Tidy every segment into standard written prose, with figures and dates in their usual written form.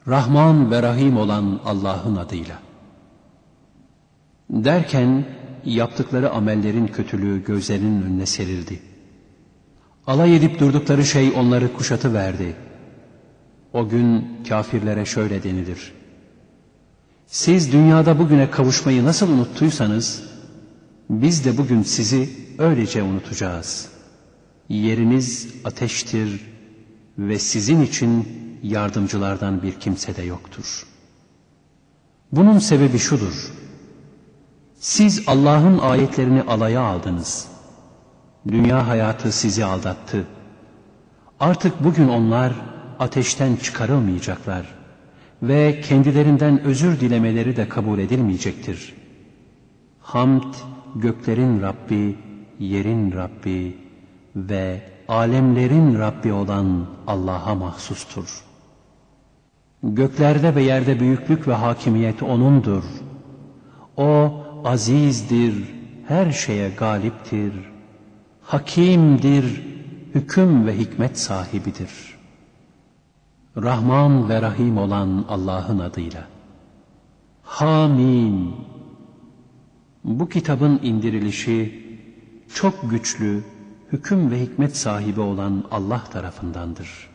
Rahman ve Rahim olan Allah'ın adıyla. Derken yaptıkları amellerin kötülüğü gözlerinin önüne serildi. Alay edip durdukları şey onları kuşatıverdi. O gün kafirlere şöyle denilir: siz dünyada bugüne kavuşmayı nasıl unuttuysanız, biz de bugün sizi öylece unutacağız. Yeriniz ateştir ve sizin için yardımcılardan bir kimse de yoktur. Bunun sebebi şudur: siz Allah'ın ayetlerini alaya aldınız. Dünya hayatı sizi aldattı. Artık bugün onlar ateşten çıkarılmayacaklar ve kendilerinden özür dilemeleri de kabul edilmeyecektir. Hamd, göklerin Rabbi, yerin Rabbi ve alemlerin Rabbi olan Allah'a mahsustur. Göklerde ve yerde büyüklük ve hakimiyet O'nundur. O azizdir, her şeye galiptir, hakimdir, hüküm ve hikmet sahibidir. Rahman ve Rahim olan Allah'ın adıyla. Hamim. Bu kitabın indirilişi çok güçlü, hüküm ve hikmet sahibi olan Allah tarafındandır.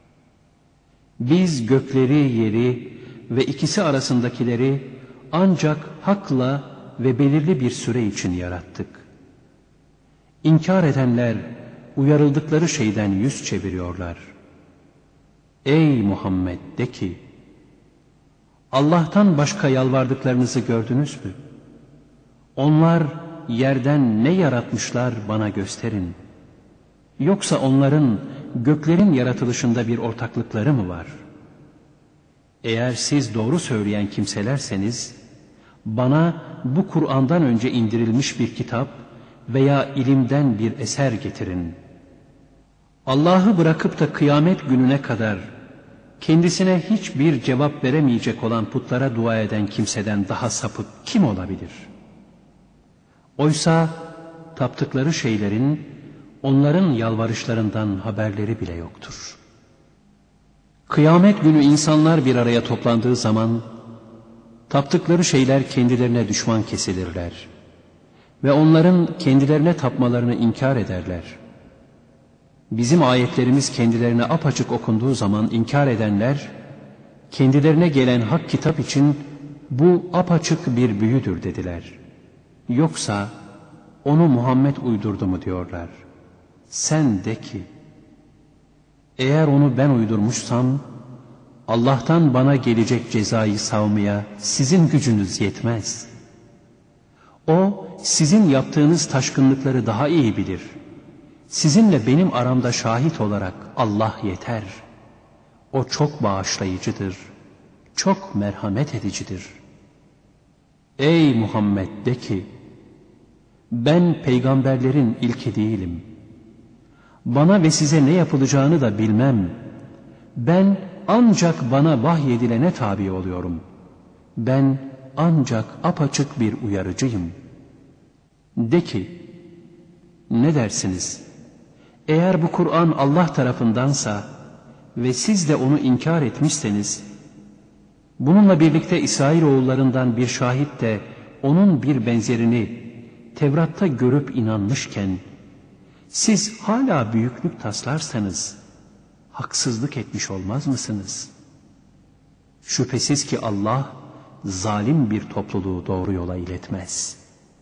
Biz gökleri, yeri ve ikisi arasındakileri ancak hakla ve belirli bir süre için yarattık. İnkar edenler uyarıldıkları şeyden yüz çeviriyorlar. Ey Muhammed, de ki, Allah'tan başka yalvardıklarınızı gördünüz mü? Onlar yerden ne yaratmışlar bana gösterin. Yoksa onların göklerin yaratılışında bir ortaklıkları mı var? Eğer siz doğru söyleyen kimselerseniz, bana bu Kur'an'dan önce indirilmiş bir kitap veya ilimden bir eser getirin. Allah'ı bırakıp da kıyamet gününe kadar kendisine hiçbir cevap veremeyecek olan putlara dua eden kimseden daha sapık kim olabilir? Oysa taptıkları şeylerin onların yalvarışlarından haberleri bile yoktur. Kıyamet günü insanlar bir araya toplandığı zaman taptıkları şeyler kendilerine düşman kesilirler ve onların kendilerine tapmalarını inkar ederler. Bizim ayetlerimiz kendilerine apaçık okunduğu zaman inkar edenler, kendilerine gelen hak kitap için bu apaçık bir büyüdür dediler. Yoksa onu Muhammed uydurdu mu diyorlar. Sen de ki, eğer onu ben uydurmuşsam, Allah'tan bana gelecek cezayı savmaya sizin gücünüz yetmez. O sizin yaptığınız taşkınlıkları daha iyi bilir. Sizinle benim aramda şahit olarak Allah yeter. O çok bağışlayıcıdır, çok merhamet edicidir. Ey Muhammed, de ki, ben peygamberlerin ilki değilim. Bana ve size ne yapılacağını da bilmem. Ben ancak bana vahyedilene tabi oluyorum. Ben ancak apaçık bir uyarıcıyım. De ki, ne dersiniz? Eğer bu Kur'an Allah tarafındansa ve siz de onu inkar etmişseniz, bununla birlikte İsrailoğullarından bir şahit de onun bir benzerini Tevrat'ta görüp inanmışken, siz hala büyüklük taslarsanız, haksızlık etmiş olmaz mısınız? Şüphesiz ki Allah, zalim bir topluluğu doğru yola iletmez.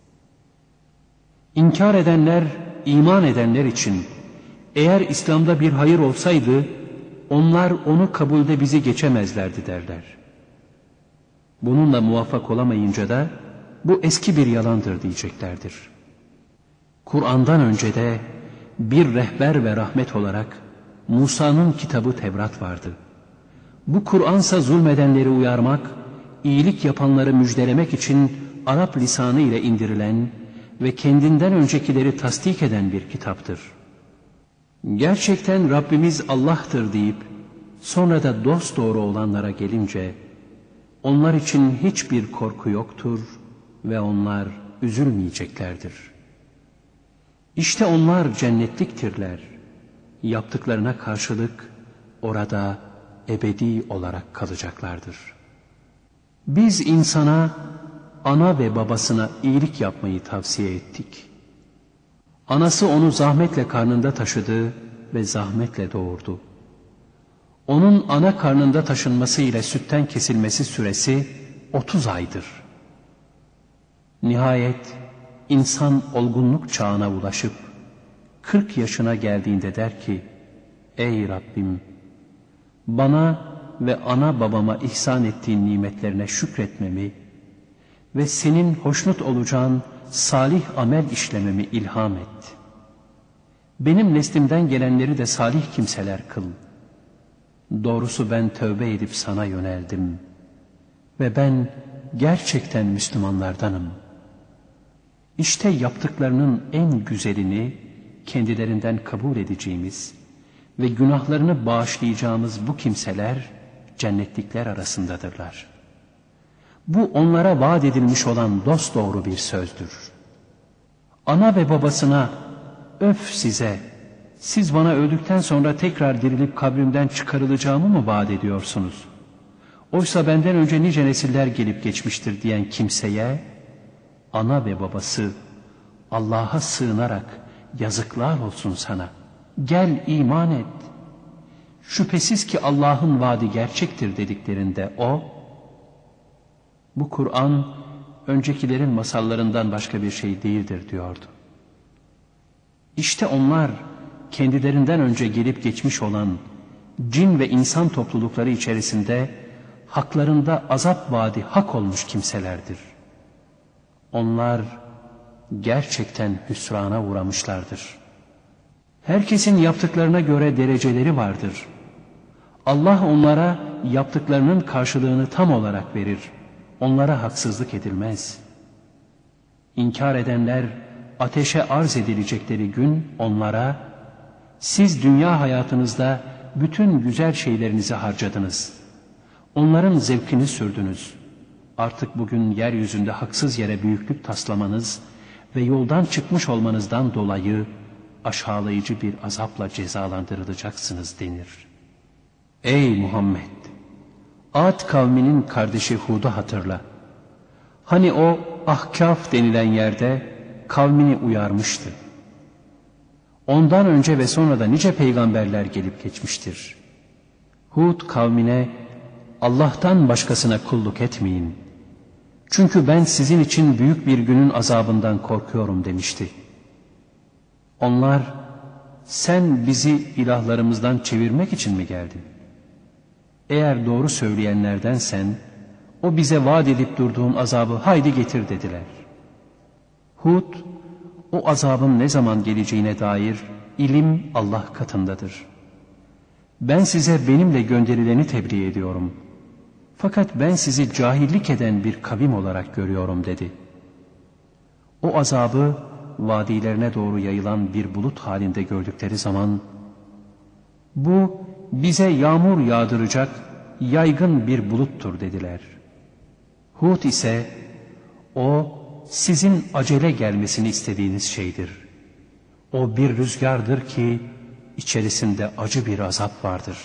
İnkar edenler, iman edenler için, eğer İslam'da bir hayır olsaydı, onlar onu kabulde bizi geçemezlerdi derler. Bununla muvaffak olamayınca da, bu eski bir yalandır diyeceklerdir. Kur'an'dan önce de bir rehber ve rahmet olarak Musa'nın kitabı Tevrat vardı. Bu Kur'ansa zulmedenleri uyarmak, iyilik yapanları müjdelemek için Arap lisanı ile indirilen ve kendinden öncekileri tasdik eden bir kitaptır. Gerçekten Rabbimiz Allah'tır deyip sonra da dosdoğru olanlara gelince onlar için hiçbir korku yoktur ve onlar üzülmeyeceklerdir. İşte onlar cennetliktirler. Yaptıklarına karşılık orada ebedi olarak kalacaklardır. Biz insana, ana ve babasına iyilik yapmayı tavsiye ettik. Anası onu zahmetle karnında taşıdı ve zahmetle doğurdu. Onun ana karnında taşınması ile sütten kesilmesi süresi 30 aydır. Nihayet insan olgunluk çağına ulaşıp 40 yaşına geldiğinde der ki, ey Rabbim, bana ve ana babama ihsan ettiğin nimetlerine şükretmemi ve senin hoşnut olacağın salih amel işlememi ilham et. Benim neslimden gelenleri de salih kimseler kıl. Doğrusu ben tövbe edip sana yöneldim ve ben gerçekten Müslümanlardanım. İşte yaptıklarının en güzelini kendilerinden kabul edeceğimiz ve günahlarını bağışlayacağımız bu kimseler cennetlikler arasındadırlar. Bu onlara vaat edilmiş olan dosdoğru bir sözdür. Ana ve babasına, öf size, siz bana öldükten sonra tekrar dirilip kabrimden çıkarılacağımı mı vaat ediyorsunuz? Oysa benden önce nice nesiller gelip geçmiştir diyen kimseye, ana ve babası Allah'a sığınarak yazıklar olsun sana, gel iman et. Şüphesiz ki Allah'ın vaadi gerçektir dediklerinde o, bu Kur'an öncekilerin masallarından başka bir şey değildir diyordu. İşte onlar kendilerinden önce gelip geçmiş olan cin ve insan toplulukları içerisinde haklarında azap vaadi hak olmuş kimselerdir. Onlar gerçekten hüsrana uğramışlardır. Herkesin yaptıklarına göre dereceleri vardır. Allah onlara yaptıklarının karşılığını tam olarak verir. Onlara haksızlık edilmez. İnkar edenler ateşe arz edilecekleri gün onlara, siz dünya hayatınızda bütün güzel şeylerinizi harcadınız. Onların zevkini sürdünüz. Artık bugün yeryüzünde haksız yere büyüklük taslamanız ve yoldan çıkmış olmanızdan dolayı aşağılayıcı bir azapla cezalandırılacaksınız denir. Ey Muhammed! Ad kavminin kardeşi Hud'u hatırla. Hani o Ahkaf denilen yerde kavmini uyarmıştı. Ondan önce ve sonra da nice peygamberler gelip geçmiştir. Hud kavmine, Allah'tan başkasına kulluk etmeyin. Çünkü ben sizin için büyük bir günün azabından korkuyorum demişti. Onlar, sen bizi ilahlarımızdan çevirmek için mi geldin? Eğer doğru söyleyenlerdensen, o bize vaat edip durduğun azabı haydi getir dediler. Hud, o azabın ne zaman geleceğine dair ilim Allah katındadır. Ben size benimle gönderileni tebliğ ediyorum. Fakat ben sizi cahillik eden bir kavim olarak görüyorum dedi. O azabı vadilerine doğru yayılan bir bulut halinde gördükleri zaman, bu bize yağmur yağdıracak yaygın bir buluttur dediler. Hud ise, o sizin acele gelmesini istediğiniz şeydir. O bir rüzgardır ki içerisinde acı bir azap vardır.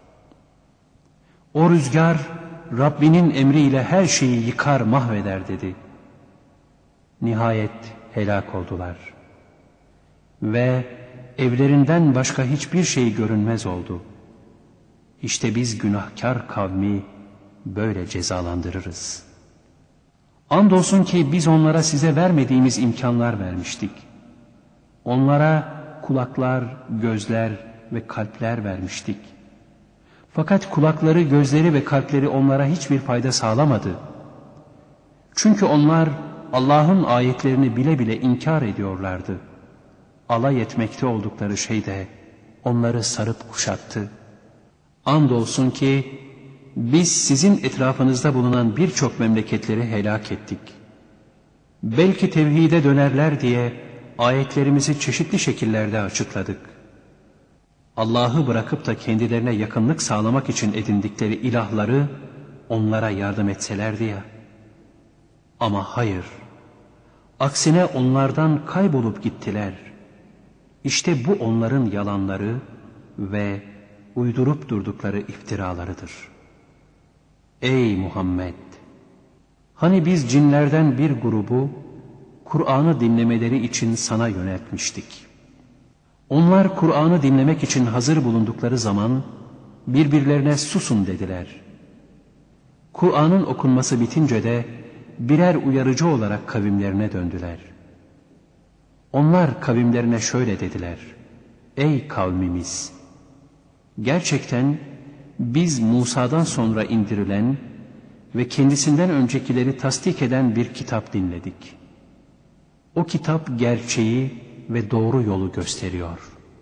O rüzgar Rabbinin emriyle her şeyi yıkar mahveder dedi. Nihayet helak oldular. Ve evlerinden başka hiçbir şey görünmez oldu. İşte biz günahkar kavmi böyle cezalandırırız. Andolsun ki biz onlara size vermediğimiz imkanlar vermiştik. Onlara kulaklar, gözler ve kalpler vermiştik. Fakat kulakları, gözleri ve kalpleri onlara hiçbir fayda sağlamadı. Çünkü onlar Allah'ın ayetlerini bile bile inkar ediyorlardı. Alay etmekte oldukları şey de onları sarıp kuşattı. Andolsun ki biz sizin etrafınızda bulunan birçok memleketleri helak ettik. Belki tevhide dönerler diye ayetlerimizi çeşitli şekillerde açıkladık. Allah'ı bırakıp da kendilerine yakınlık sağlamak için edindikleri ilahları onlara yardım etselerdi ya. Ama hayır, aksine onlardan kaybolup gittiler. İşte bu onların yalanları ve uydurup durdukları iftiralarıdır. Ey Muhammed! Hani biz cinlerden bir grubu Kur'an'ı dinlemeleri için sana yöneltmiştik. Onlar Kur'an'ı dinlemek için hazır bulundukları zaman birbirlerine susun dediler. Kur'an'ın okunması bitince de birer uyarıcı olarak kavimlerine döndüler. Onlar kavimlerine şöyle dediler: Ey kavmimiz! Gerçekten biz Musa'dan sonra indirilen ve kendisinden öncekileri tasdik eden bir kitap dinledik. O kitap gerçeği ve doğru yolu gösteriyor.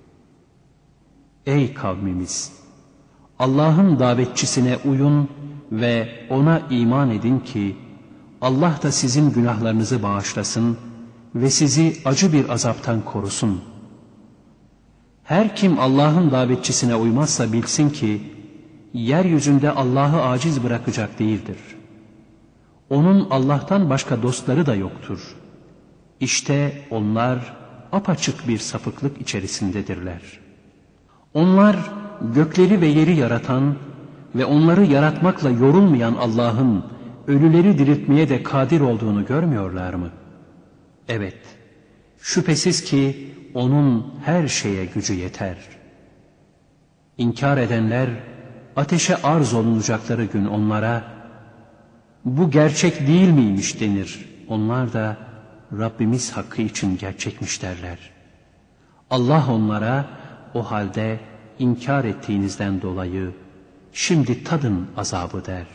Ey kavmimiz! Allah'ın davetçisine uyun ve ona iman edin ki Allah da sizin günahlarınızı bağışlasın ve sizi acı bir azaptan korusun. Her kim Allah'ın davetçisine uymazsa bilsin ki yeryüzünde Allah'ı aciz bırakacak değildir. Onun Allah'tan başka dostları da yoktur. İşte onlar apaçık bir sapıklık içerisindedirler. Onlar gökleri ve yeri yaratan ve onları yaratmakla yorulmayan Allah'ın ölüleri diriltmeye de kadir olduğunu görmüyorlar mı? Evet, şüphesiz ki onun her şeye gücü yeter. İnkar edenler ateşe arz olunacakları gün onlara bu gerçek değil miymiş denir. Onlar da Rabbimiz hakkı için gerçekmiş derler. Allah onlara o halde inkar ettiğinizden dolayı şimdi tadın azabı der.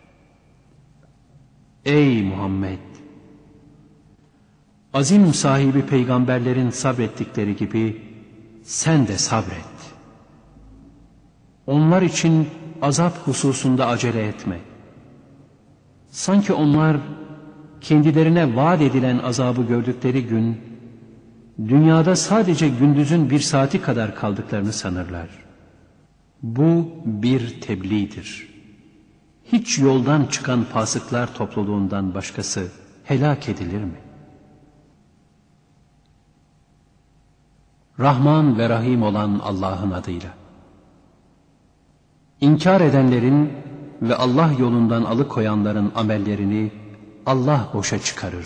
Ey Muhammed! Azim sahibi peygamberlerin sabrettikleri gibi sen de sabret. Onlar için azap hususunda acele etme. Sanki onlar kendilerine vaat edilen azabı gördükleri gün, dünyada sadece gündüzün bir saati kadar kaldıklarını sanırlar. Bu bir tebliğdir. Hiç yoldan çıkan fasıklar topluluğundan başkası helak edilir mi? Rahman ve Rahim olan Allah'ın adıyla. İnkar edenlerin ve Allah yolundan alıkoyanların amellerini Allah boşa çıkarır.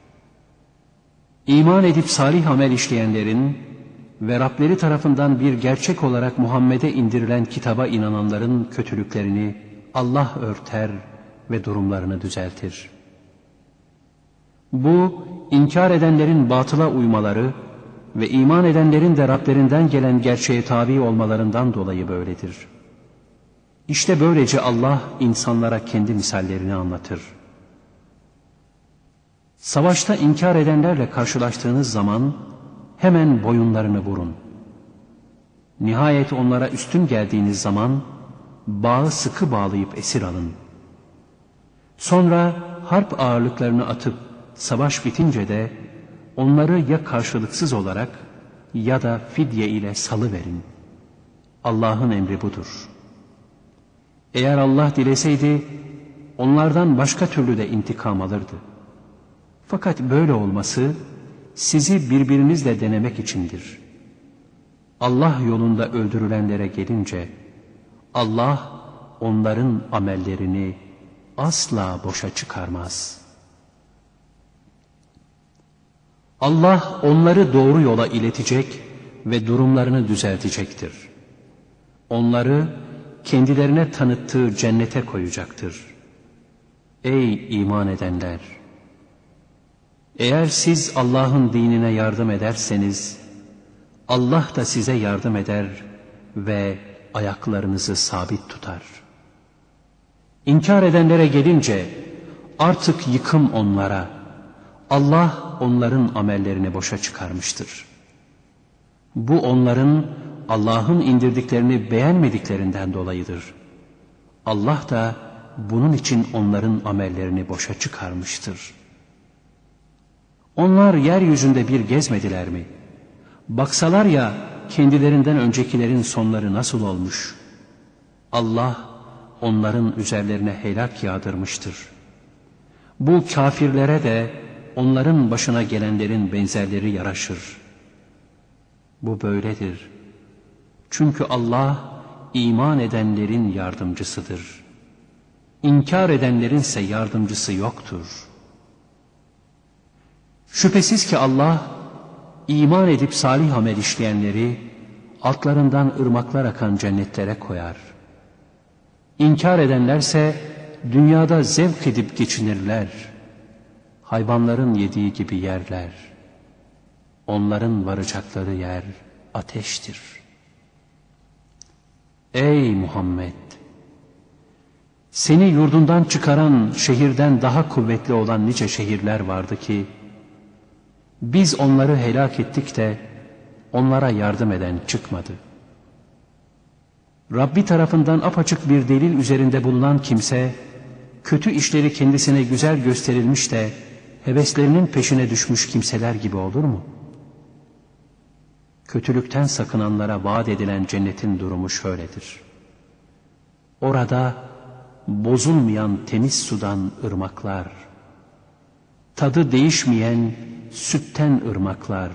İman edip salih amel işleyenlerin ve Rableri tarafından bir gerçek olarak Muhammed'e indirilen kitaba inananların kötülüklerini Allah örter ve durumlarını düzeltir. Bu, inkar edenlerin batıla uymaları ve iman edenlerin de Rablerinden gelen gerçeğe tabi olmalarından dolayı böyledir. İşte böylece Allah insanlara kendi misallerini anlatır. Savaşta inkar edenlerle karşılaştığınız zaman hemen boyunlarını vurun. Nihayet onlara üstün geldiğiniz zaman bağı sıkı bağlayıp esir alın. Sonra harp ağırlıklarını atıp savaş bitince de onları ya karşılıksız olarak ya da fidye ile salıverin. Allah'ın emri budur. Eğer Allah dileseydi onlardan başka türlü de intikam alırdı. Fakat böyle olması sizi birbirinizle denemek içindir. Allah yolunda öldürülenlere gelince Allah onların amellerini asla boşa çıkarmaz. Allah onları doğru yola iletecek ve durumlarını düzeltecektir. Onları kendilerine tanıttığı cennete koyacaktır. Ey iman edenler! Eğer siz Allah'ın dinine yardım ederseniz, Allah da size yardım eder ve ayaklarınızı sabit tutar. İnkar edenlere gelince artık yıkım onlara, Allah onların amellerini boşa çıkarmıştır. Bu onların Allah'ın indirdiklerini beğenmediklerinden dolayıdır. Allah da bunun için onların amellerini boşa çıkarmıştır. Onlar yeryüzünde bir gezmediler mi? Baksalar ya kendilerinden öncekilerin sonları nasıl olmuş? Allah onların üzerlerine helak yağdırmıştır. Bu kafirlere de onların başına gelenlerin benzerleri yaraşır. Bu böyledir. Çünkü Allah iman edenlerin yardımcısıdır. İnkar edenlerin ise yardımcısı yoktur. Şüphesiz ki Allah, iman edip salih amel işleyenleri altlarından ırmaklar akan cennetlere koyar. İnkar edenlerse dünyada zevk edip geçinirler. Hayvanların yediği gibi yerler. Onların varacakları yer ateştir. Ey Muhammed! Seni yurdundan çıkaran şehirden daha kuvvetli olan nice şehirler vardı ki, biz onları helak ettik de onlara yardım eden çıkmadı. Rabbi tarafından apaçık bir delil üzerinde bulunan kimse, kötü işleri kendisine güzel gösterilmiş de heveslerinin peşine düşmüş kimseler gibi olur mu? Kötülükten sakınanlara vaat edilen cennetin durumu şöyledir. Orada bozulmayan temiz sudan ırmaklar, tadı değişmeyen sütten ırmaklar,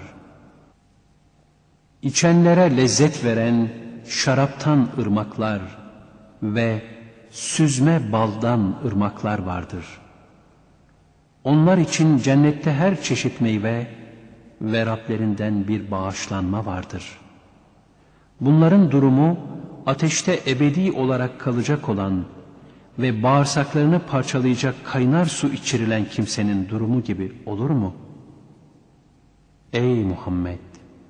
içenlere lezzet veren şaraptan ırmaklar ve süzme baldan ırmaklar vardır. Onlar için cennette her çeşit meyve ve Rablerinden bir bağışlanma vardır. Bunların durumu ateşte ebedi olarak kalacak olan ve bağırsaklarını parçalayacak kaynar su içirilen kimsenin durumu gibi olur mu? Ey Muhammed!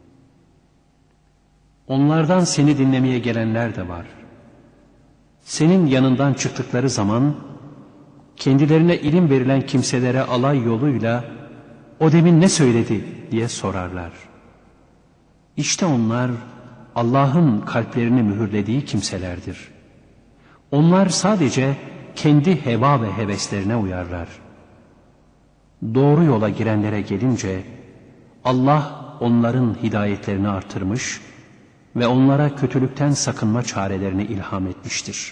Onlardan seni dinlemeye gelenler de var. Senin yanından çıktıkları zaman kendilerine ilim verilen kimselere alay yoluyla o demin ne söyledi diye sorarlar. İşte onlar Allah'ın kalplerini mühürlediği kimselerdir. Onlar sadece kendi heva ve heveslerine uyarlar. Doğru yola girenlere gelince Allah onların hidayetlerini artırmış ve onlara kötülükten sakınma çarelerini ilham etmiştir.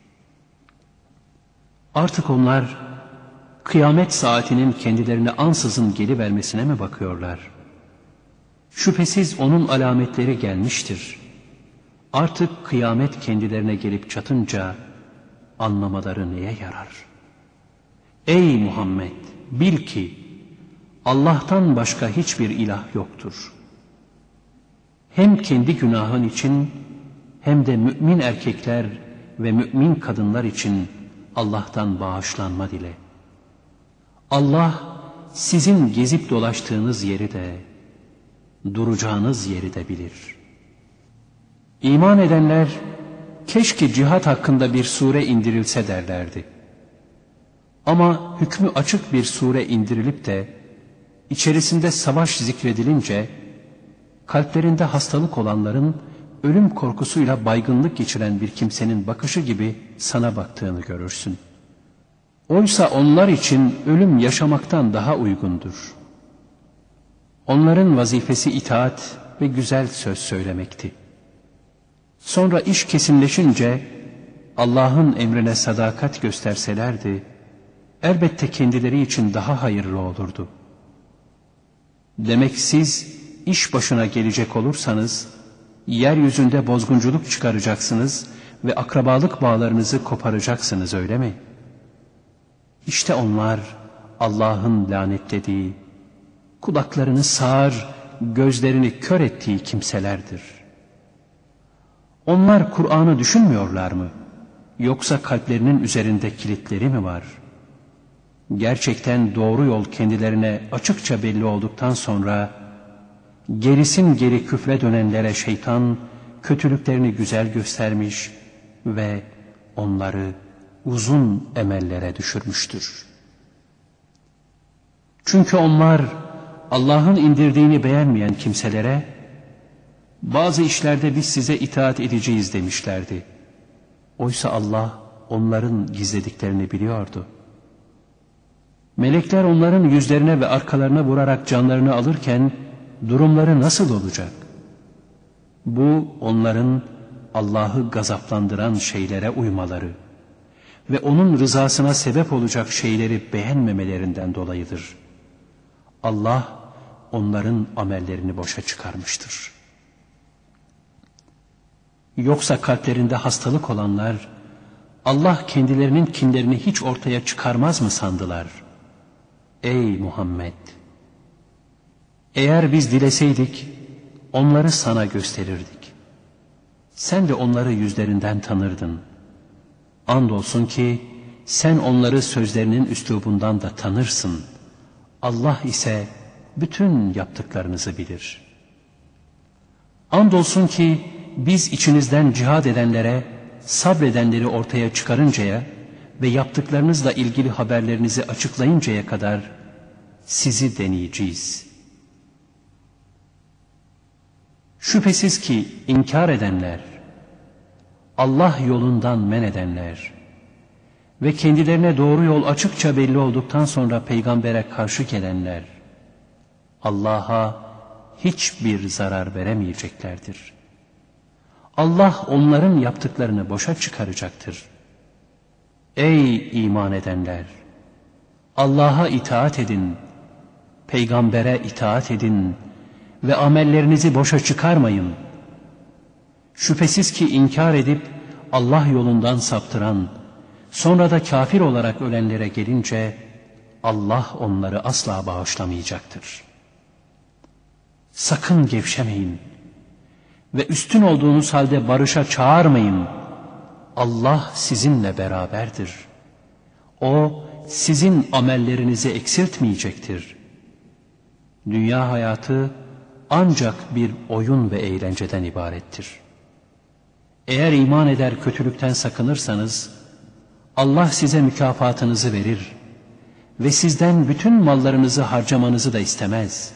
Artık onlar kıyamet saatinin kendilerine ansızın gelivermesine mi bakıyorlar? Şüphesiz onun alametleri gelmiştir. Artık kıyamet kendilerine gelip çatınca anlamaları neye yarar? Ey Muhammed! Bil ki Allah'tan başka hiçbir ilah yoktur. Hem kendi günahın için hem de mümin erkekler ve mümin kadınlar için Allah'tan bağışlanma dile. Allah sizin gezip dolaştığınız yeri de, duracağınız yeri de bilir. İman edenler, keşke cihat hakkında bir sure indirilse derlerdi. Ama hükmü açık bir sure indirilip de, içerisinde savaş zikredilince, kalplerinde hastalık olanların, ölüm korkusuyla baygınlık geçiren bir kimsenin bakışı gibi sana baktığını görürsün. Oysa onlar için ölüm yaşamaktan daha uygundur. Onların vazifesi itaat ve güzel söz söylemekti. Sonra iş kesinleşince Allah'ın emrine sadakat gösterselerdi, elbette kendileri için daha hayırlı olurdu. Demek siz iş başına gelecek olursanız, yeryüzünde bozgunculuk çıkaracaksınız ve akrabalık bağlarınızı koparacaksınız, öyle mi? İşte onlar Allah'ın lanetlediği, kulaklarını sağır, gözlerini kör ettiği kimselerdir. Onlar Kur'an'ı düşünmüyorlar mı? Yoksa kalplerinin üzerinde kilitleri mi var? Gerçekten doğru yol kendilerine açıkça belli olduktan sonra, gerisin geri küfre dönenlere şeytan kötülüklerini güzel göstermiş ve onları uzun emellere düşürmüştür. Çünkü onlar Allah'ın indirdiğini beğenmeyen kimselere, bazı işlerde biz size itaat edeceğiz demişlerdi. Oysa Allah onların gizlediklerini biliyordu. Melekler onların yüzlerine ve arkalarına vurarak canlarını alırken durumları nasıl olacak? Bu onların Allah'ı gazaplandıran şeylere uymaları ve onun rızasına sebep olacak şeyleri beğenmemelerinden dolayıdır. Allah onların amellerini boşa çıkarmıştır. Yoksa kalplerinde hastalık olanlar, Allah kendilerinin kinlerini hiç ortaya çıkarmaz mı sandılar? Ey Muhammed! Eğer biz dileseydik, onları sana gösterirdik. Sen de onları yüzlerinden tanırdın. Andolsun ki, sen onları sözlerinin üslubundan da tanırsın. Allah ise bütün yaptıklarınızı bilir. Andolsun ki, biz içinizden cihad edenlere, sabredenleri ortaya çıkarıncaya ve yaptıklarınızla ilgili haberlerinizi açıklayıncaya kadar sizi deneyeceğiz. Şüphesiz ki inkar edenler, Allah yolundan men edenler ve kendilerine doğru yol açıkça belli olduktan sonra peygambere karşı gelenler, Allah'a hiçbir zarar veremeyeceklerdir. Allah onların yaptıklarını boşa çıkaracaktır. Ey iman edenler! Allah'a itaat edin, peygambere itaat edin ve amellerinizi boşa çıkarmayın. Şüphesiz ki inkar edip Allah yolundan saptıran, sonra da kafir olarak ölenlere gelince Allah onları asla bağışlamayacaktır. Sakın gevşemeyin ve üstün olduğunuz halde barışa çağırmayın. Allah sizinle beraberdir. O sizin amellerinizi eksiltmeyecektir. Dünya hayatı ancak bir oyun ve eğlenceden ibarettir. Eğer iman eder kötülükten sakınırsanız, Allah size mükafatınızı verir ve sizden bütün mallarınızı harcamanızı da istemez.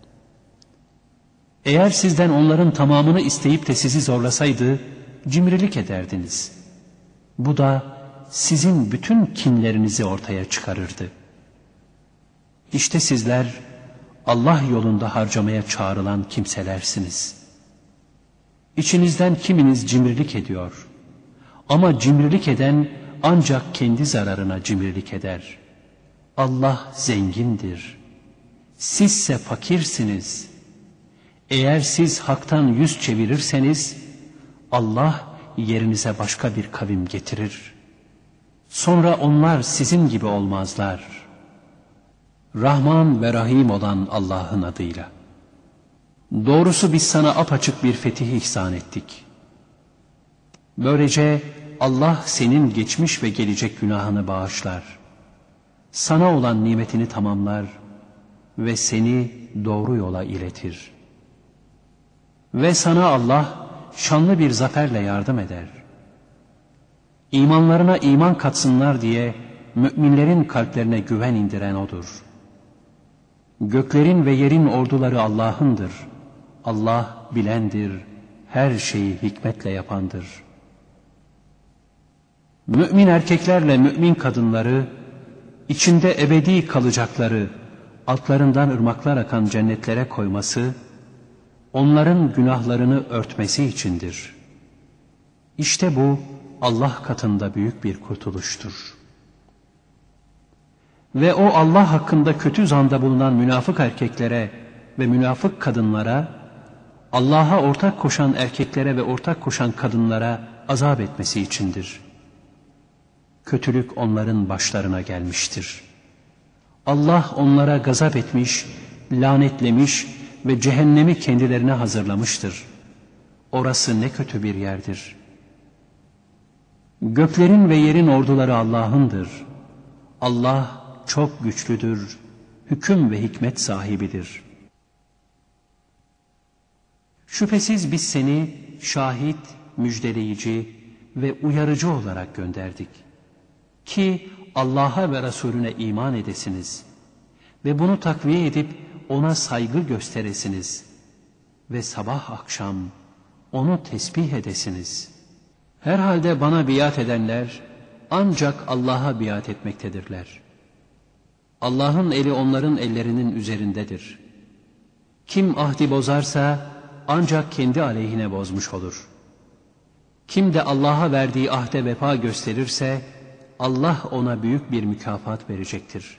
Eğer sizden onların tamamını isteyip de sizi zorlasaydı, cimrilik ederdiniz. Bu da sizin bütün kinlerinizi ortaya çıkarırdı. İşte sizler Allah yolunda harcamaya çağrılan kimselersiniz. İçinizden kiminiz cimrilik ediyor. Ama cimrilik eden ancak kendi zararına cimrilik eder. Allah zengindir. Sizse fakirsiniz. Eğer siz haktan yüz çevirirseniz, Allah yerinize başka bir kavim getirir. Sonra onlar sizin gibi olmazlar. Rahman ve Rahim olan Allah'ın adıyla. Doğrusu biz sana apaçık bir fetih ihsan ettik. Böylece Allah senin geçmiş ve gelecek günahını bağışlar. Sana olan nimetini tamamlar ve seni doğru yola iletir. Ve sana Allah şanlı bir zaferle yardım eder. İmanlarına iman katsınlar diye müminlerin kalplerine güven indiren O'dur. Göklerin ve yerin orduları Allah'ındır. Allah bilendir, her şeyi hikmetle yapandır. Mümin erkeklerle mümin kadınları, içinde ebedi kalacakları, altlarından ırmaklar akan cennetlere koyması, onların günahlarını örtmesi içindir. İşte bu Allah katında büyük bir kurtuluştur. Ve o Allah hakkında kötü zanda bulunan münafık erkeklere ve münafık kadınlara, Allah'a ortak koşan erkeklere ve ortak koşan kadınlara azap etmesi içindir. Kötülük onların başlarına gelmiştir. Allah onlara gazap etmiş, lanetlemiş ve cehennemi kendilerine hazırlamıştır. Orası ne kötü bir yerdir. Göklerin ve yerin orduları Allah'ındır. Allah çok güçlüdür, hüküm ve hikmet sahibidir. Şüphesiz biz seni şahit, müjdeleyici ve uyarıcı olarak gönderdik. Ki Allah'a ve Resulüne iman edesiniz ve bunu takviye edip ona saygı gösteresiniz ve sabah akşam onu tesbih edesiniz. Herhalde bana biat edenler ancak Allah'a biat etmektedirler. Allah'ın eli onların ellerinin üzerindedir. Kim ahdi bozarsa ancak kendi aleyhine bozmuş olur. Kim de Allah'a verdiği ahde vefa gösterirse Allah ona büyük bir mükafat verecektir.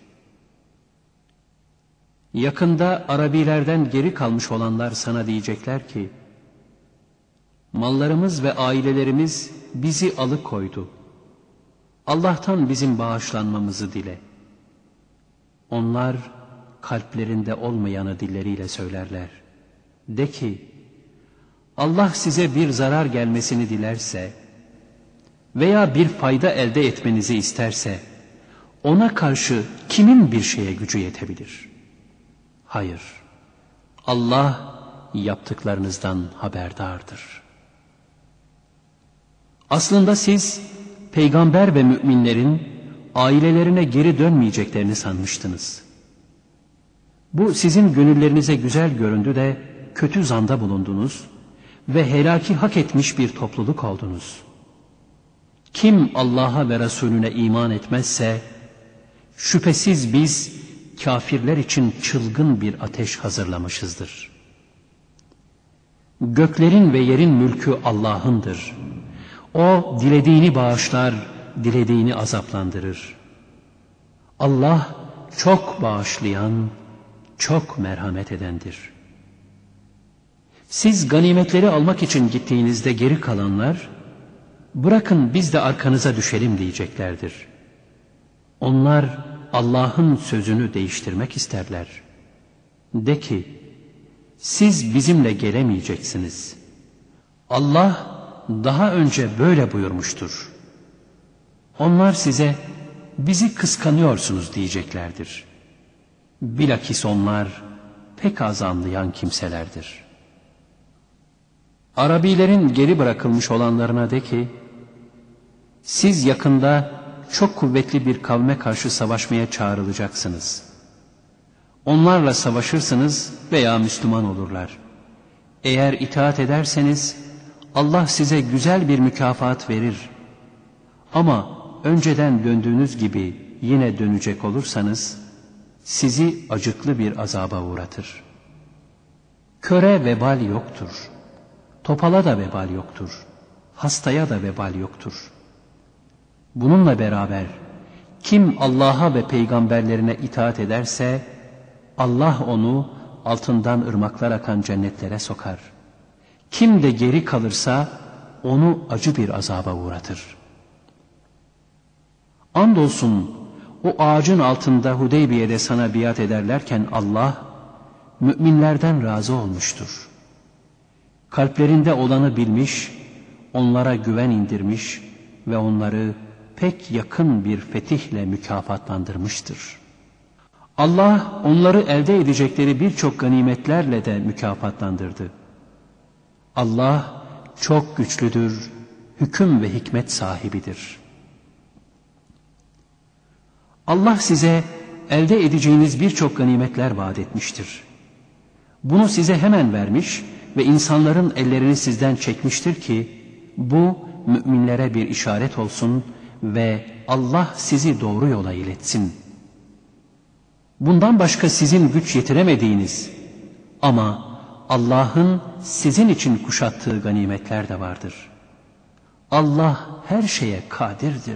Yakında Arabilerden geri kalmış olanlar sana diyecekler ki, Mallarımız ve ailelerimiz bizi alıkoydu. Allah'tan bizim bağışlanmamızı dile. Onlar kalplerinde olmayanı dilleriyle söylerler. De ki, Allah size bir zarar gelmesini dilerse veya bir fayda elde etmenizi isterse ona karşı kimin bir şeye gücü yetebilir? Hayır, Allah yaptıklarınızdan haberdardır. Aslında siz peygamber ve müminlerin ailelerine geri dönmeyeceklerini sanmıştınız. Bu sizin gönüllerinize güzel göründü de kötü zanda bulundunuz ve helaki hak etmiş bir topluluk oldunuz. Kim Allah'a ve Resulüne iman etmezse şüphesiz biz kafirler için çılgın bir ateş hazırlamışızdır. Göklerin ve yerin mülkü Allah'ındır. O dilediğini bağışlar, dilediğini azaplandırır. Allah çok bağışlayan, çok merhamet edendir. Siz ganimetleri almak için gittiğinizde geri kalanlar, bırakın biz de arkanıza düşelim diyeceklerdir. Onlar Allah'ın sözünü değiştirmek isterler. De ki, siz bizimle gelemeyeceksiniz. Allah daha önce böyle buyurmuştur. Onlar size bizi kıskanıyorsunuz diyeceklerdir. Bilakis onlar pek az anlayan kimselerdir. Arabilerin geri bırakılmış olanlarına de ki, siz yakında çok kuvvetli bir kavme karşı savaşmaya çağrılacaksınız. Onlarla savaşırsınız veya Müslüman olurlar. Eğer itaat ederseniz Allah size güzel bir mükafat verir. Ama önceden döndüğünüz gibi yine dönecek olursanız sizi acıklı bir azaba uğratır. Köre vebal yoktur. Topala da vebal yoktur. Hastaya da vebal yoktur. Bununla beraber kim Allah'a ve peygamberlerine itaat ederse Allah onu altından ırmaklar akan cennetlere sokar. Kim de geri kalırsa onu acı bir azaba uğratır. Andolsun o ağacın altında Hudeybiye'de sana biat ederlerken Allah müminlerden razı olmuştur. Kalplerinde olanı bilmiş, onlara güven indirmiş ve onları pek yakın bir fetihle mükafatlandırmıştır. Allah onları elde edecekleri birçok ganimetlerle de mükafatlandırdı. Allah çok güçlüdür, hüküm ve hikmet sahibidir. Allah size elde edeceğiniz birçok ganimetler vaat etmiştir. Bunu size hemen vermiş ve insanların ellerini sizden çekmiştir ki bu müminlere bir işaret olsun ve Allah sizi doğru yola iletsin. Bundan başka sizin güç yetiremediğiniz ama Allah'ın sizin için kuşattığı ganimetler de vardır. Allah her şeye kadirdir.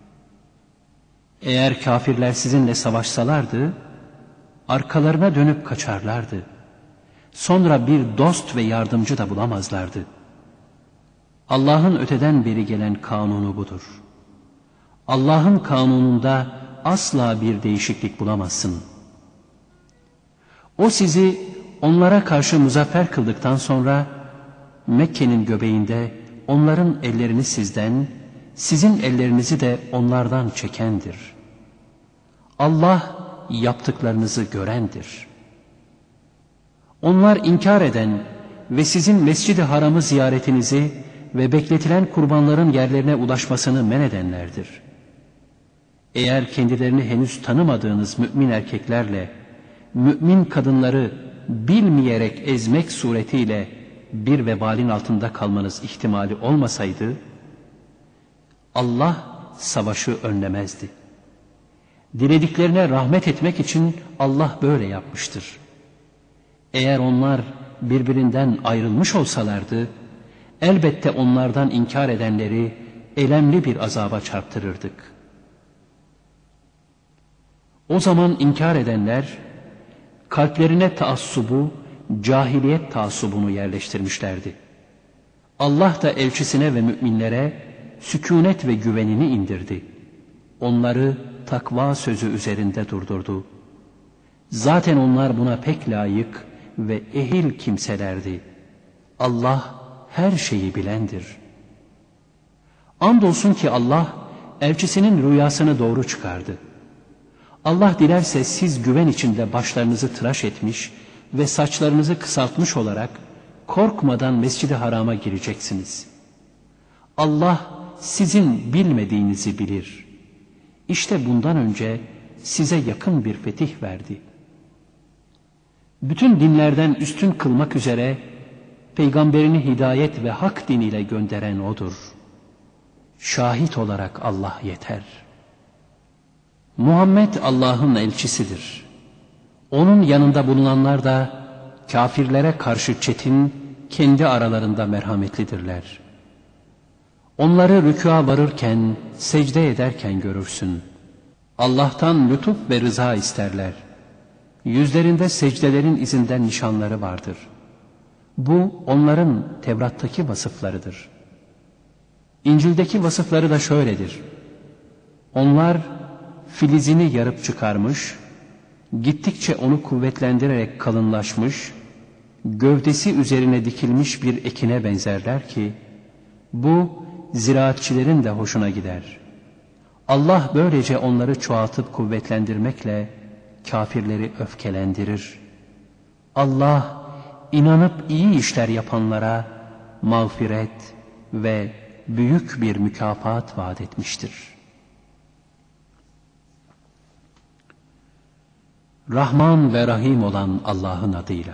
Eğer kafirler sizinle savaşsalardı, arkalarına dönüp kaçarlardı. Sonra bir dost ve yardımcı da bulamazlardı. Allah'ın öteden beri gelen kanunu budur. Allah'ın kanununda asla bir değişiklik bulamazsın. O sizi onlara karşı muzaffer kıldıktan sonra Mekke'nin göbeğinde onların ellerini sizden, sizin ellerinizi de onlardan çekendir. Allah yaptıklarınızı görendir. Onlar inkar eden ve sizin Mescid-i Haram'ı ziyaretinizi ve bekletilen kurbanların yerlerine ulaşmasını men edenlerdir. Eğer kendilerini henüz tanımadığınız mümin erkeklerle mümin kadınları bilmeyerek ezmek suretiyle bir vebalin altında kalmanız ihtimali olmasaydı, Allah savaşı önlemezdi. Dilediklerine rahmet etmek için Allah böyle yapmıştır. Eğer onlar birbirinden ayrılmış olsalardı, elbette onlardan inkar edenleri elemli bir azaba çarptırırdık. O zaman inkar edenler, kalplerine taassubu, cahiliyet taassubunu yerleştirmişlerdi. Allah da elçisine ve müminlere sükûnet ve güvenini indirdi. Onları takva sözü üzerinde durdurdu. Zaten onlar buna pek layık ve ehil kimselerdi. Allah her şeyi bilendir. Andolsun ki Allah elçisinin rüyasını doğru çıkardı. Allah dilerse siz güven içinde başlarınızı tıraş etmiş ve saçlarınızı kısaltmış olarak korkmadan Mescid-i Haram'a gireceksiniz. Allah sizin bilmediğinizi bilir. İşte bundan önce size yakın bir fetih verdi. Bütün dinlerden üstün kılmak üzere peygamberini hidayet ve hak diniyle gönderen O'dur. Şahit olarak Allah yeter. Muhammed Allah'ın elçisidir. Onun yanında bulunanlar da kafirlere karşı çetin, kendi aralarında merhametlidirler. Onları rükûa varırken, secde ederken görürsün. Allah'tan lütuf ve rıza isterler. Yüzlerinde secdelerin izinden nişanları vardır. Bu onların Tevrat'taki vasıflarıdır. İncil'deki vasıfları da şöyledir. Onlar filizini yarıp çıkarmış, gittikçe onu kuvvetlendirerek kalınlaşmış, gövdesi üzerine dikilmiş bir ekine benzerler ki, bu ziraatçilerin de hoşuna gider. Allah böylece onları çoğaltıp kuvvetlendirmekle kafirleri öfkelendirir. Allah inanıp iyi işler yapanlara mağfiret ve büyük bir mükafat vaat etmiştir. Rahman ve Rahim olan Allah'ın adıyla.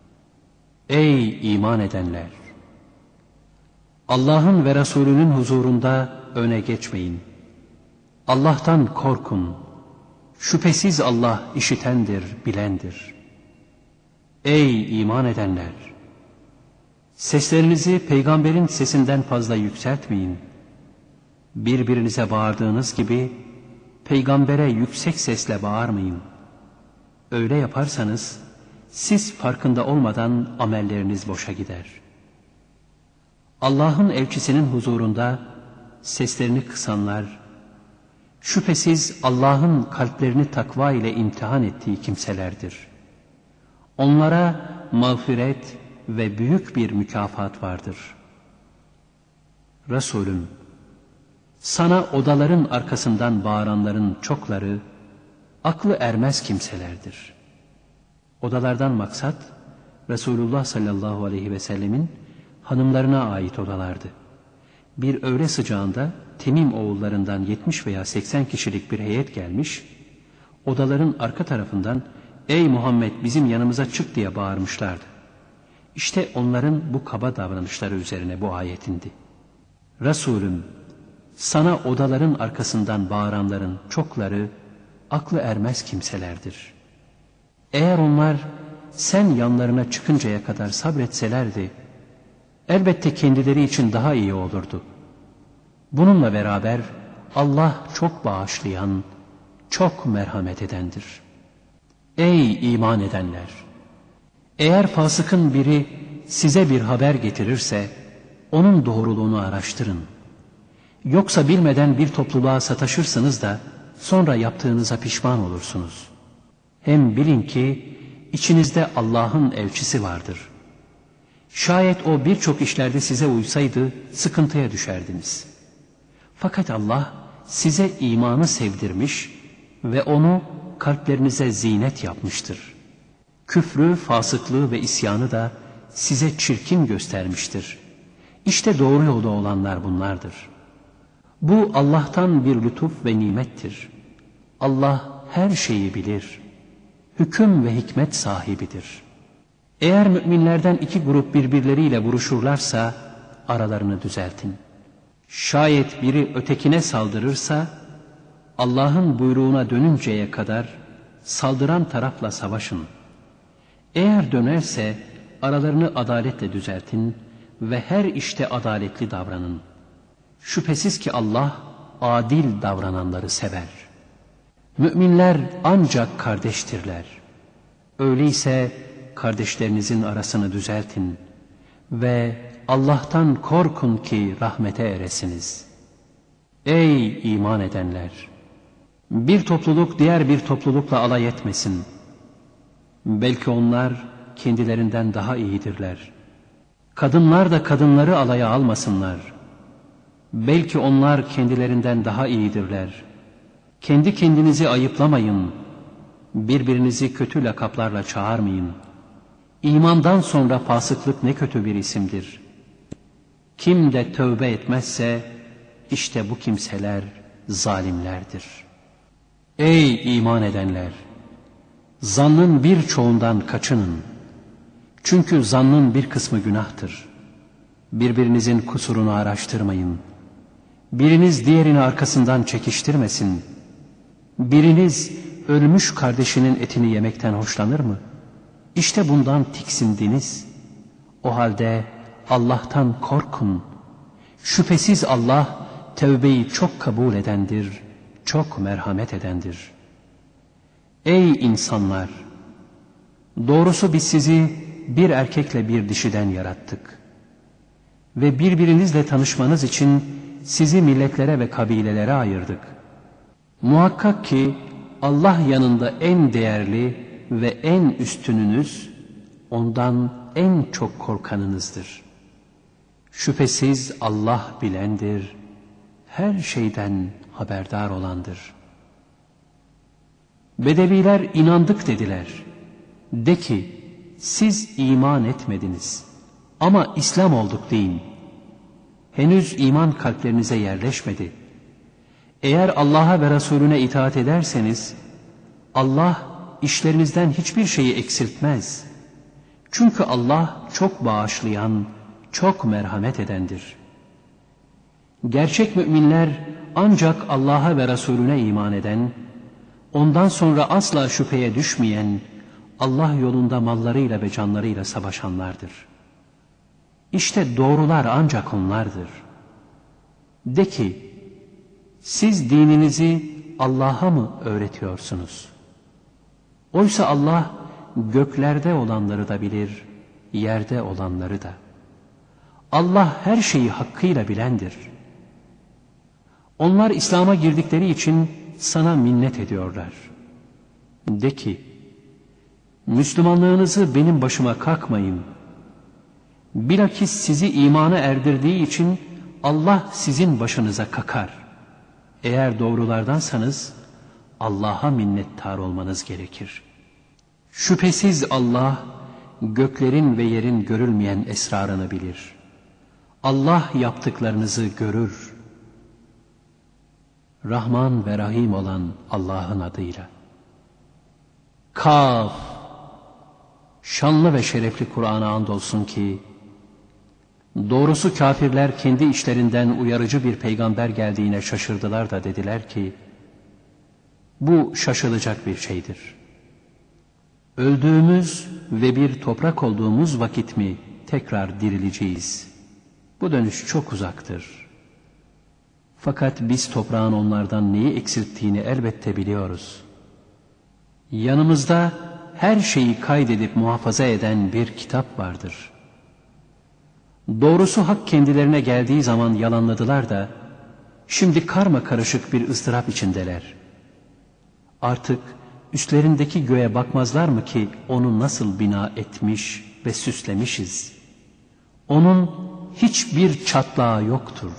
Ey iman edenler! Allah'ın ve Resulünün huzurunda öne geçmeyin. Allah'tan korkun. Şüphesiz Allah işitendir, bilendir. Ey iman edenler! Seslerinizi peygamberin sesinden fazla yükseltmeyin. Birbirinize bağırdığınız gibi peygambere yüksek sesle bağırmayın. Öyle yaparsanız siz farkında olmadan amelleriniz boşa gider. Allah'ın elçisinin huzurunda seslerini kısanlar, şüphesiz Allah'ın kalplerini takva ile imtihan ettiği kimselerdir. Onlara mağfiret ve büyük bir mükafat vardır. Resulüm, sana odaların arkasından bağıranların çokları aklı ermez kimselerdir. Odalardan maksat Resulullah sallallahu aleyhi ve sellemin hanımlarına ait odalardı. Bir öğle sıcağında Temim oğullarından 70 veya 80 kişilik bir heyet gelmiş, odaların arka tarafından "Ey Muhammed, bizim yanımıza çık" diye bağırmışlardı. İşte onların bu kaba davranışları üzerine bu ayet indi. Resulüm, sana odaların arkasından bağıranların çokları aklı ermez kimselerdir. Eğer onlar sen yanlarına çıkıncaya kadar sabretselerdi, elbette kendileri için daha iyi olurdu. Bununla beraber Allah çok bağışlayan, çok merhamet edendir. Ey iman edenler! Eğer fasıkın biri size bir haber getirirse, onun doğruluğunu araştırın. Yoksa bilmeden bir topluluğa sataşırsınız da, sonra yaptığınıza pişman olursunuz. Hem bilin ki içinizde Allah'ın elçisi vardır. Şayet o birçok işlerde size uysaydı sıkıntıya düşerdiniz. Fakat Allah size imanı sevdirmiş ve onu kalplerinize zinet yapmıştır. Küfrü, fasıklığı ve isyanı da size çirkin göstermiştir. İşte doğru yolda olanlar bunlardır. Bu Allah'tan bir lütuf ve nimettir. Allah her şeyi bilir. Hüküm ve hikmet sahibidir. Eğer müminlerden iki grup birbirleriyle vuruşurlarsa aralarını düzeltin. Şayet biri ötekine saldırırsa Allah'ın buyruğuna dönünceye kadar saldıran tarafla savaşın. Eğer dönerse aralarını adaletle düzeltin ve her işte adaletli davranın. Şüphesiz ki Allah adil davrananları sever. Müminler ancak kardeştirler. Öyleyse kardeşlerinizin arasını düzeltin ve Allah'tan korkun ki rahmete eresiniz. Ey iman edenler! Bir topluluk diğer bir toplulukla alay etmesin. Belki onlar kendilerinden daha iyidirler. Kadınlar da kadınları alaya almasınlar. Belki onlar kendilerinden daha iyidirler. Kendi kendinizi ayıplamayın. Birbirinizi kötü lakaplarla çağırmayın. İmandan sonra fasıklık ne kötü bir isimdir. Kim de tövbe etmezse işte bu kimseler zalimlerdir. Ey iman edenler! Zannın birçoğundan kaçının. Çünkü zannın bir kısmı günahtır. Birbirinizin kusurunu araştırmayın. Biriniz diğerini arkasından çekiştirmesin. Biriniz ölmüş kardeşinin etini yemekten hoşlanır mı? İşte bundan tiksindiniz. O halde Allah'tan korkun. Şüphesiz Allah tevbeyi çok kabul edendir, çok merhamet edendir. Ey insanlar! Doğrusu biz sizi bir erkekle bir dişiden yarattık. Ve birbirinizle tanışmanız için sizi milletlere ve kabilelere ayırdık. Muhakkak ki Allah yanında en değerli ve en üstününüz, ondan en çok korkanınızdır. Şüphesiz Allah bilendir, her şeyden haberdar olandır. Bedeviler inandık dediler. De ki, siz iman etmediniz ama İslam olduk deyin. Henüz iman kalplerinize yerleşmedi. Eğer Allah'a ve Resulüne itaat ederseniz, Allah işlerinizden hiçbir şeyi eksiltmez. Çünkü Allah çok bağışlayan, çok merhamet edendir. Gerçek müminler ancak Allah'a ve Resulüne iman eden, ondan sonra asla şüpheye düşmeyen, Allah yolunda mallarıyla ve canlarıyla savaşanlardır. İşte doğrular ancak onlardır. De ki, siz dininizi Allah'a mı öğretiyorsunuz? Oysa Allah göklerde olanları da bilir, yerde olanları da. Allah her şeyi hakkıyla bilendir. Onlar İslam'a girdikleri için sana minnet ediyorlar. De ki, Müslümanlığınızı benim başıma kakmayın. Bilakis sizi imana erdirdiği için Allah sizin başınıza kakar. Eğer doğrulardansanız Allah'a minnettar olmanız gerekir. Şüphesiz Allah göklerin ve yerin görülmeyen esrarını bilir. Allah yaptıklarınızı görür. Rahman ve Rahim olan Allah'ın adıyla. Kaf! Şanlı ve şerefli Kur'an'a andolsun ki, doğrusu kafirler kendi içlerinden uyarıcı bir peygamber geldiğine şaşırdılar da dediler ki, bu şaşılacak bir şeydir. Öldüğümüz ve bir toprak olduğumuz vakit mi tekrar dirileceğiz? Bu dönüş çok uzaktır. Fakat biz toprağın onlardan neyi eksilttiğini elbette biliyoruz. Yanımızda her şeyi kaydedip muhafaza eden bir kitap vardır. Doğrusu hak kendilerine geldiği zaman yalanladılar da, şimdi karma karışık bir ıstırap içindeler. Artık üstlerindeki göğe bakmazlar mı ki onu nasıl bina etmiş ve süslemişiz? Onun hiçbir çatlağı yoktur.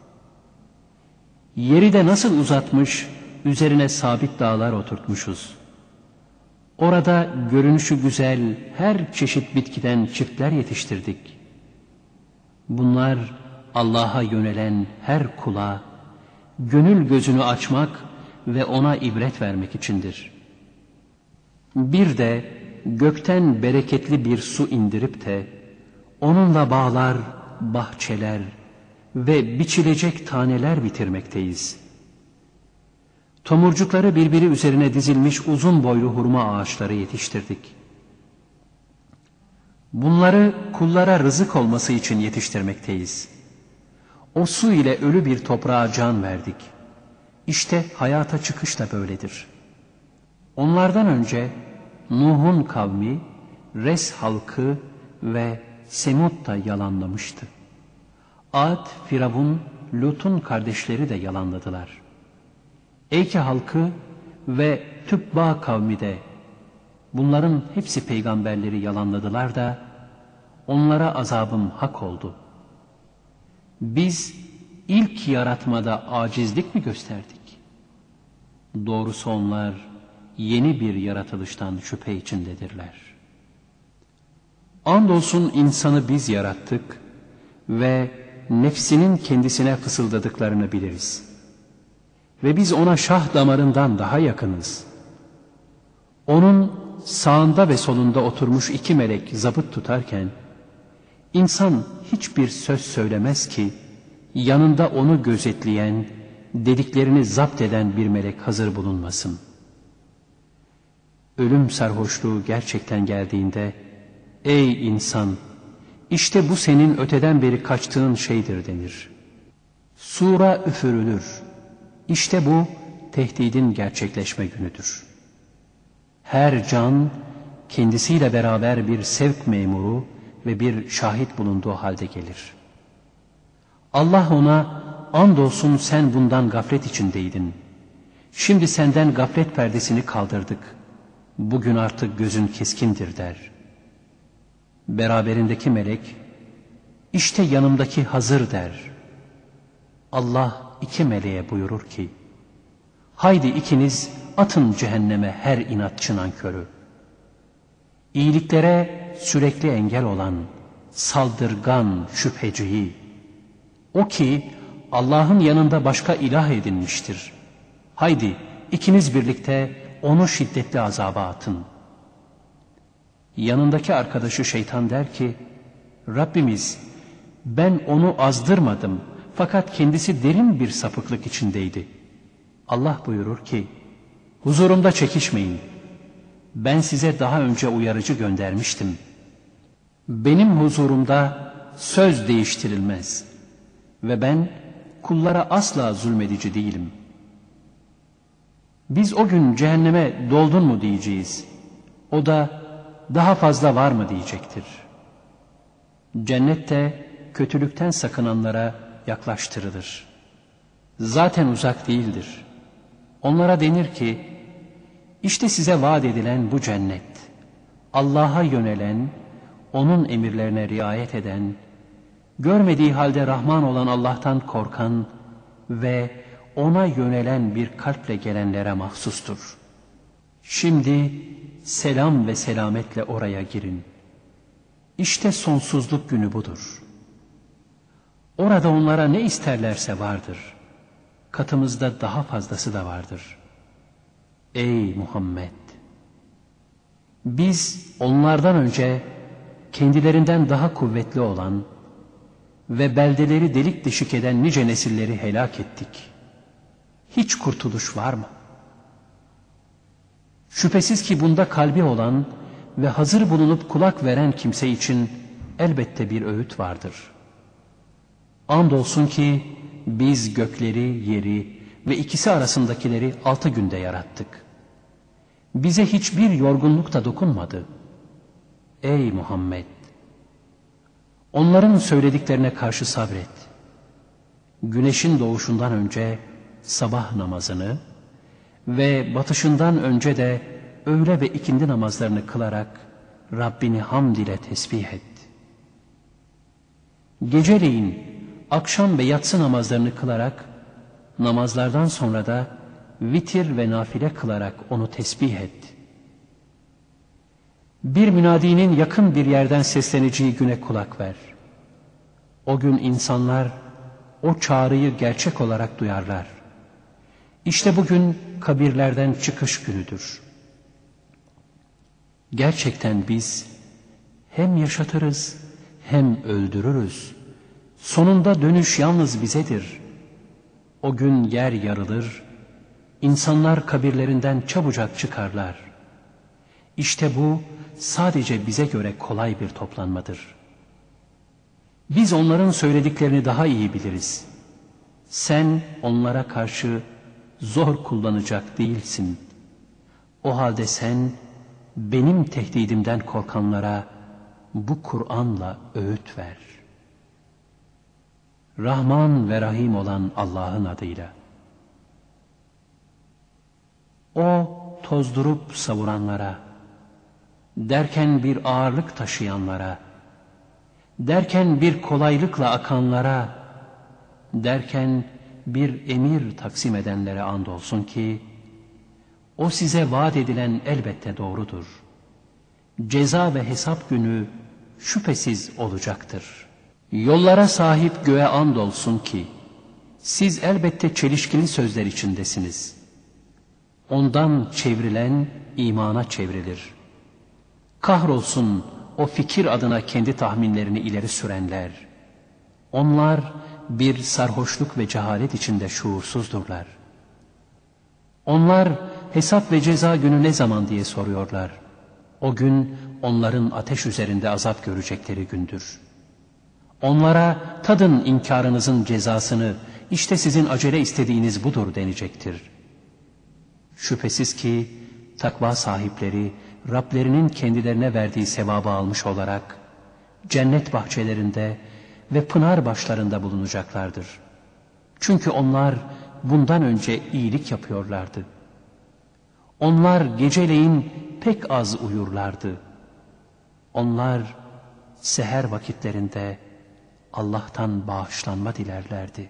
Yeri de nasıl uzatmış, üzerine sabit dağlar oturtmuşuz. Orada görünüşü güzel her çeşit bitkiden çiftler yetiştirdik. Bunlar Allah'a yönelen her kula, gönül gözünü açmak ve ona ibret vermek içindir. Bir de gökten bereketli bir su indirip de, onunla bağlar, bahçeler ve biçilecek taneler bitirmekteyiz. Tomurcukları birbiri üzerine dizilmiş uzun boylu hurma ağaçları yetiştirdik. Bunları kullara rızık olması için yetiştirmekteyiz. O su ile ölü bir toprağa can verdik. İşte hayata çıkış da böyledir. Onlardan önce Nuh'un kavmi, Res halkı ve Semud da yalanlamıştı. Ad, Firavun, Lut'un kardeşleri de yalanladılar. Eyke halkı ve Tübba kavmi de, bunların hepsi peygamberleri yalanladılar da onlara azabım hak oldu. Biz ilk yaratmada acizlik mi gösterdik? Doğrusu onlar yeni bir yaratılıştan şüphe içindedirler. Andolsun insanı biz yarattık ve nefsinin kendisine fısıldadıklarını biliriz. Ve biz ona şah damarından daha yakınız. Onun sağında ve solunda oturmuş iki melek zabıt tutarken, insan hiçbir söz söylemez ki, yanında onu gözetleyen, dediklerini zapt eden bir melek hazır bulunmasın. Ölüm sarhoşluğu gerçekten geldiğinde, ey insan, işte bu senin öteden beri kaçtığın şeydir denir. Sura üfürülür. İşte bu tehdidin gerçekleşme günüdür. Her can kendisiyle beraber bir sevk memuru ve bir şahit bulunduğu halde gelir. Allah ona, andolsun sen bundan gaflet içindeydin. Şimdi senden gaflet perdesini kaldırdık. Bugün artık gözün keskindir der. Beraberindeki melek, işte yanımdaki hazır der. Allah iki meleğe buyurur ki, haydi ikiniz atın cehenneme her inatçı nankörü. İyiliklere sürekli engel olan, saldırgan şüpheciyi, o ki Allah'ın yanında başka ilah edinmiştir. Haydi ikiniz birlikte onu şiddetli azaba atın. Yanındaki arkadaşı şeytan der ki, Rabbimiz, ben onu azdırmadım fakat kendisi derin bir sapıklık içindeydi. Allah buyurur ki, huzurumda çekişmeyin. Ben size daha önce uyarıcı göndermiştim. Benim huzurumda söz değiştirilmez ve ben kullara asla zulmedici değilim. Biz o gün cehenneme doldun mu diyeceğiz. O da daha fazla var mı diyecektir. Cennette kötülükten sakınanlara yaklaştırılır. Zaten uzak değildir. Onlara denir ki, işte size vaat edilen bu cennet, Allah'a yönelen, onun emirlerine riayet eden, görmediği halde Rahman olan Allah'tan korkan ve ona yönelen bir kalple gelenlere mahsustur. Şimdi selam ve selametle oraya girin. İşte sonsuzluk günü budur. Orada onlara ne isterlerse vardır. Katımızda daha fazlası da vardır. Ey Muhammed! Biz onlardan önce kendilerinden daha kuvvetli olan ve beldeleri delik deşik eden nice nesilleri helak ettik. Hiç kurtuluş var mı? Şüphesiz ki bunda kalbi olan ve hazır bulunup kulak veren kimse için elbette bir öğüt vardır. Andolsun ki biz gökleri, yeri ve ikisi arasındakileri 6 günde yarattık. Bize hiçbir yorgunluk da dokunmadı. Ey Muhammed! Onların söylediklerine karşı sabret. Güneşin doğuşundan önce sabah namazını ve batışından önce de öğle ve ikindi namazlarını kılarak Rabbini hamd ile tesbih et. Geceleyin akşam ve yatsı namazlarını kılarak, namazlardan sonra da vitir ve nafile kılarak onu tesbih et. Bir münadinin yakın bir yerden sesleneceği güne kulak ver. O gün insanlar o çağrıyı gerçek olarak duyarlar. İşte bugün kabirlerden çıkış günüdür. Gerçekten biz hem yaşatırız hem öldürürüz. Sonunda dönüş yalnız bizedir. O gün yer yarılır, insanlar kabirlerinden çabucak çıkarlar. İşte bu sadece bize göre kolay bir toplanmadır. Biz onların söylediklerini daha iyi biliriz. Sen onlara karşı zor kullanacak değilsin. O halde sen benim tehdidimden korkanlara bu Kur'an'la öğüt ver. Rahman ve Rahim olan Allah'ın adıyla. O tozdurup savuranlara, derken bir ağırlık taşıyanlara, derken bir kolaylıkla akanlara, derken bir emir taksim edenlere andolsun ki, o size vaat edilen elbette doğrudur. Ceza ve hesap günü şüphesiz olacaktır. Yollara sahip göğe andolsun ki, siz elbette çelişkili sözler içindesiniz. Ondan çevrilen imana çevrilir. Kahrolsun o fikir adına kendi tahminlerini ileri sürenler. Onlar bir sarhoşluk ve cehalet içinde şuursuzdurlar. Onlar hesap ve ceza günü ne zaman diye soruyorlar. O gün onların ateş üzerinde azap görecekleri gündür. Onlara tadın inkarınızın cezasını, işte sizin acele istediğiniz budur denecektir. Şüphesiz ki takva sahipleri Rablerinin kendilerine verdiği sevabı almış olarak cennet bahçelerinde ve pınar başlarında bulunacaklardır. Çünkü onlar bundan önce iyilik yapıyorlardı. Onlar geceleyin pek az uyurlardı. Onlar seher vakitlerinde Allah'tan bağışlanma dilerlerdi.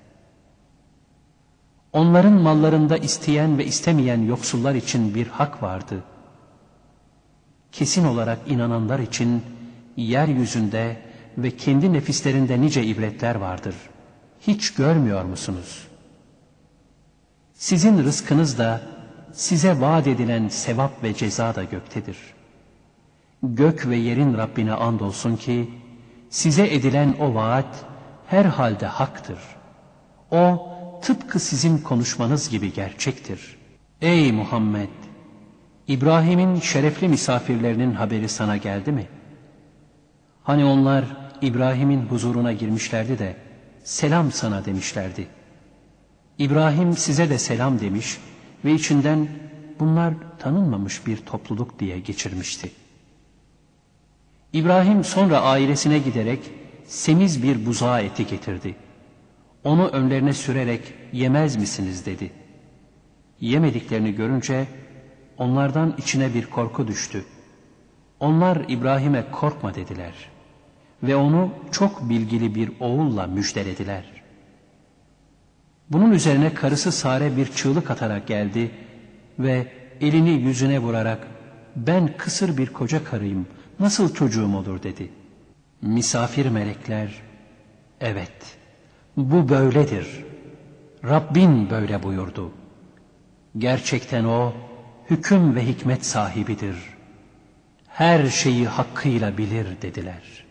Onların mallarında isteyen ve istemeyen yoksullar için bir hak vardı. Kesin olarak inananlar için yeryüzünde ve kendi nefislerinde nice ibretler vardır. Hiç görmüyor musunuz? Sizin rızkınız da size vaat edilen sevap ve ceza da göktedir. Gök ve yerin Rabbine andolsun ki size edilen o vaat herhalde haktır. O tıpkı sizin konuşmanız gibi gerçektir. Ey Muhammed! İbrahim'in şerefli misafirlerinin haberi sana geldi mi? Hani onlar İbrahim'in huzuruna girmişlerdi de selam sana demişlerdi. İbrahim size de selam demiş ve içinden bunlar tanınmamış bir topluluk diye geçirmişti. İbrahim sonra ailesine giderek semiz bir buzağı eti getirdi. Onu önlerine sürerek yemez misiniz dedi. Yemediklerini görünce onlardan içine bir korku düştü. Onlar İbrahim'e korkma dediler ve onu çok bilgili bir oğulla müjdelediler. Bunun üzerine karısı Sare bir çığlık atarak geldi ve elini yüzüne vurarak ben kısır bir koca karıyım, nasıl çocuğum olur dedi. Misafir melekler evet bu böyledir. Rabbin böyle buyurdu. Gerçekten o hüküm ve hikmet sahibidir. Her şeyi hakkıyla bilir dediler.